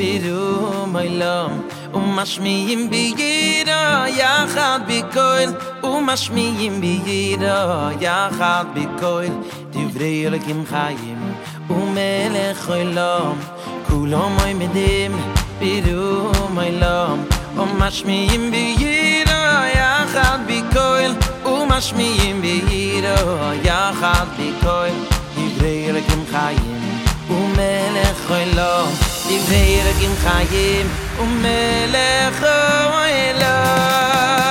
בירו מוילום ומשמיעים בירה יחד בקול ומשמיעים בירה יחד בקול דברי אלוקים חיים ומלך עולם כולם עומדים בירו מוילום ומשמיעים בירה יחד בקול ומשמיעים בירה יחד בקול דברי אלוקים חיים ומלך עולם דברי אלוקים חיים ומלך עולם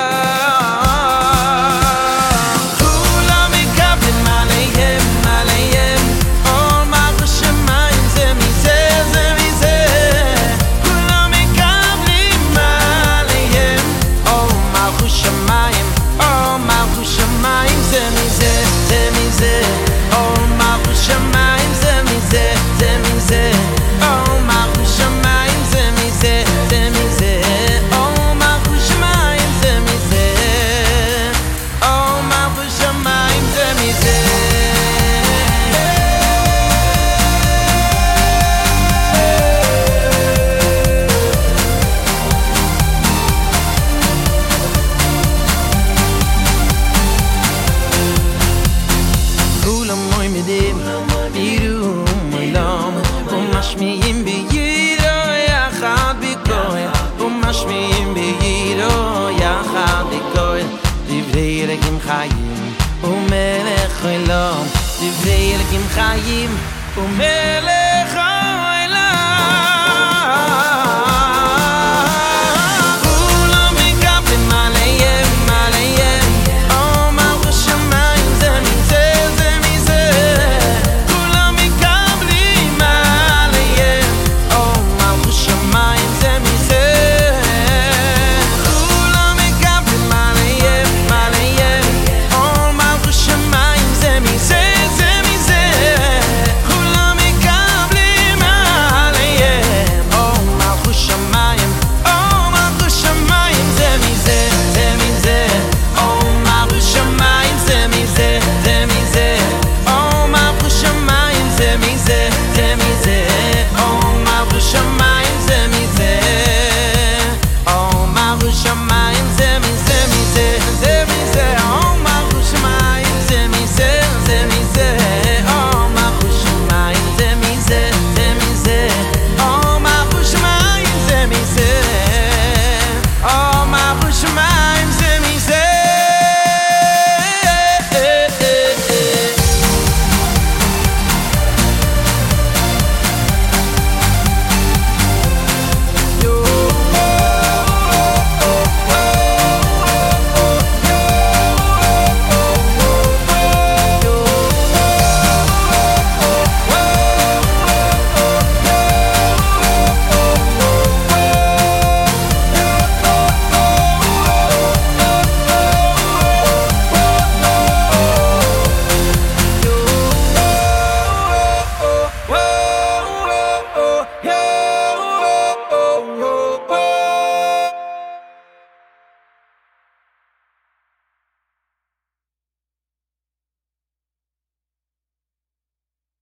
כולם מקבלים עליהם עליהם עול מלכות שמיים זה מזה זה מזה כולם מקבלים עליהם עול מלכות שמיים זה מזה זה מזה עול מלכות שמיים זה מזה זה מזה עול מלכות שמיים זה מזה זה מזה עול מלכות שמיים זה מזה עול מלכות שמיים זה מזה משמיעים בירו יחד בקול ומשמיעים בירו יחד בקול דברי אלוקים חיים ומלך עולם דברי אלוקים חיים ומלך עולם